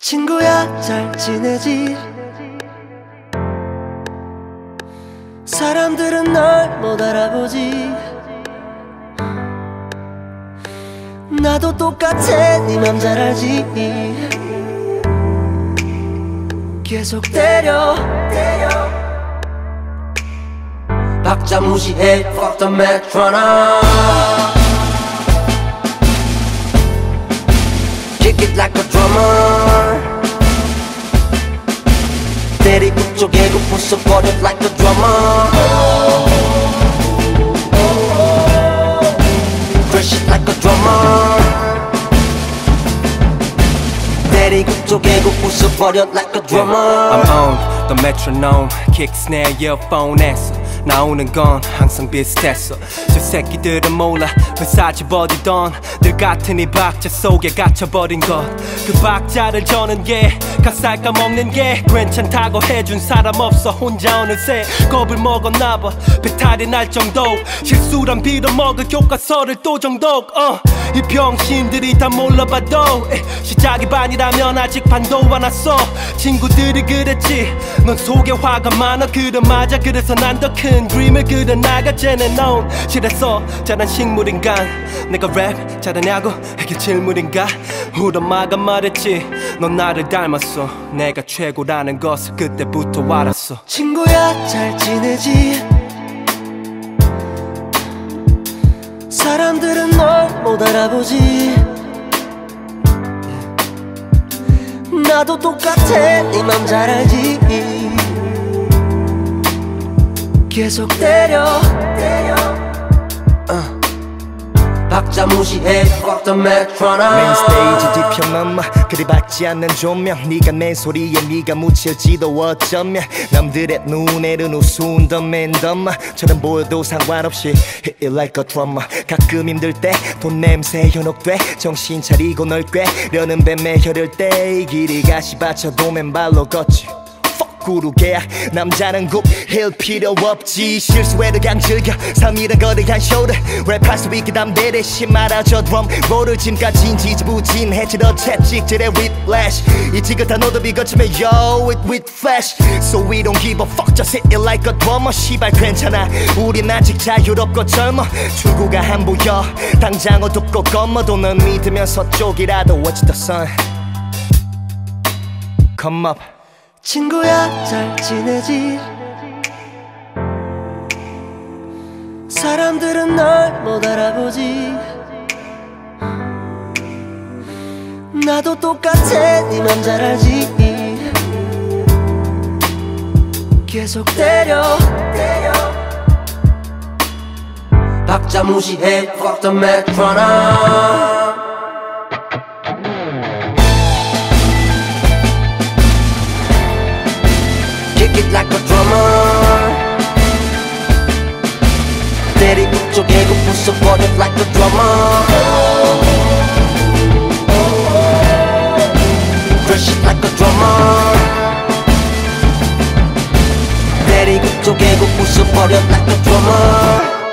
친구야 잘 지내지? 사람들은 널 못 알아보지. 나도 똑같아 네 맘 잘 알지. 계속 때려 박자 무시해 fuck the metronom. Kick it like a drummer. 때리고 쪼개고 부숴버려 like a drummer. Crush it like a drummer. 때리고 쪼개고 부숴버려 like a drummer. I'm on the metronome. Kick, snare, earphone에서 나오는 건 항상 비슷했어. 저 새끼들은 몰라 왜 싸집어지던 늘 같은 이 박자 속에 갇혀버린 것. 그 박자를 저는 게 가사를 까먹는 게 괜찮다고 해준 사람 없어. 혼자 어느새 겁을 먹었나봐. 배탈이 날 정도 실수란 빌어먹을 교과서를 또 정독. 이 병신들이 다 몰라봐도 시작이 반이라면 아직 반도 안 왔어. 친구들이 그랬지 넌 속에 화가 많아. 그래 맞아. 그래서 난 더 큰 그림을 그려나가. 쟤는 넌 실했어 잘한 식물인간 내가 랩 잘하냐고 이게 질문인가. 우리 엄마가 말했지 넌 나를 닮았어. 내가 최고라는 것을 그때부터 알았어. 친구야 잘 지내지? 사람들은 널 못 알아보지. 나도 똑같아 네 맘 잘 알지. 계속 때려 박자 무시해 fuck the metronom. 메인 스테이지 뒤편만 그리 밝지 않는 조명. 네가 내 소리에 네가 묻힐지도 어쩌면. 남들의 눈에는 우스운 더 맨덤마처럼 보여도 상관없이 hit it like a drummer. 가끔 힘들 때 돈 냄새 현혹돼 정신 차리고 널 꿰려는 뱀에 혀를 때 이 길이 가시 받쳐도 맨발로 걷지. 구르게 남자는 굽힐 필요 없지. 실수해도 그냥 즐겨 삶이란 거대한 쇼를 랩할 수 있게 담대대 심 말아줘 드럼 롤을 지금까진 지지부진해지던 채찍질의 whiplash. 이 지긋한 노드비 거치면 yo it with flash. So we don't give a fuck just hit it like a drummer. 시발 괜찮아 우린 아직 자유롭고 젊어. 출구가 안 보여 당장 어둡고 검어도 널 믿으면 서쪽이라도 watch the sun come up. 친구야 잘 지내지? 사람들은 널 못 알아보지. 나도 똑같아 네 맘 잘 알지. 계속 때려 박자 무시해 fuck the metronom. Kick it like a drummer. 때리고 쪼개고 부숴버려 like a drummer. Crush it like a drummer. 때리고 쪼개고 부숴버려 like a drummer.